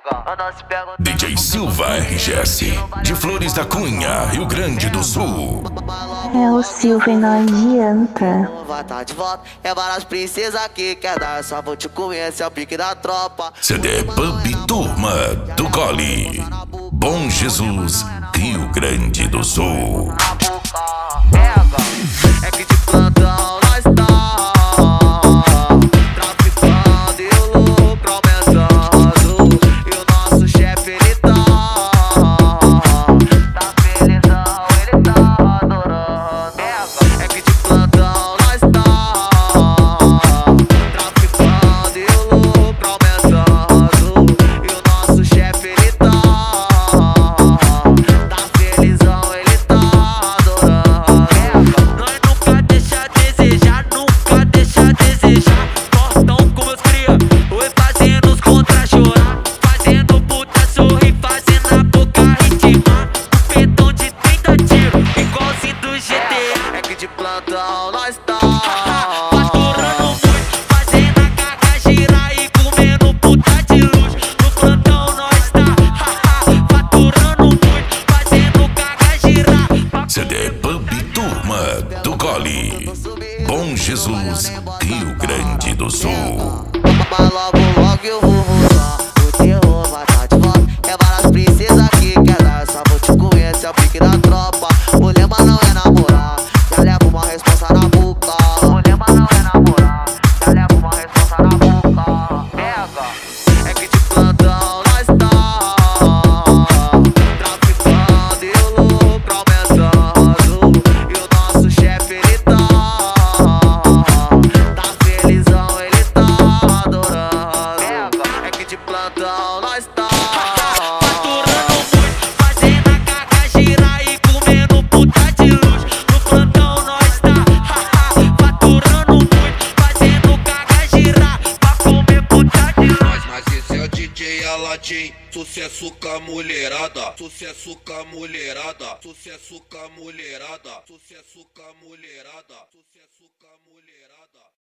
DJ Silva RGS, de Flores da Cunha, Rio Grande do Sul. É o Silva e não adianta. Vai tá de volta, é várias princesas que quer dar. Só vou te conhecer, é o pique da tropa. CD Pub Turma do Gole, Bom Jesus, Rio Grande do Sul. É que de plantão nós tá traficando e o lucro aumentando. E o nosso chefe ele tá felizão, ele tá adorando. É que de plantão nós tá traficando e o lucro aumentando. E o nosso chefe ele tá felizão, ele tá adorando. Nós nunca deixa a desejar, nunca deixa a desejar. Portão com meus cria, oi fazendo os contra chorar, fazendo puta sorrir, fazendo a boca ritmar. Petão de 30 tiros, igualzinho do GTA. É que de plantão nós tá faturando muito, fazendo a caga girar e comendo puta de luxo. No plantão nós tá faturando muito, fazendo caga girar. CD Pub Turma do Gole, Bom Jesus, Rio Grande do Sul. Mas logo eu vou voltar, o terror vai tá de volta. É várias princesas que quer dar, só vou te conhecer, é o pique da tropa. O lema não é namorar, já leva uma responsa na boca. O lema não é namorar, já leva uma responsa na boca. Pega, é que de plantão nós tá traficando e o lucro aumentando. E o nosso chefe ele tá felizão, ele tá adorando. É que de plantão nós tá faturando muito, fazendo a caga girar e comendo puta de luxo. No plantão nós tá faturando muito, fazendo caga girar pra comer puta de luxo. Mas esse é o DJ Aladim, sucesso com a mulherada, sucesso com a mulherada, sucesso com a mulherada, sucesso com a mulherada, sucesso com a mulherada.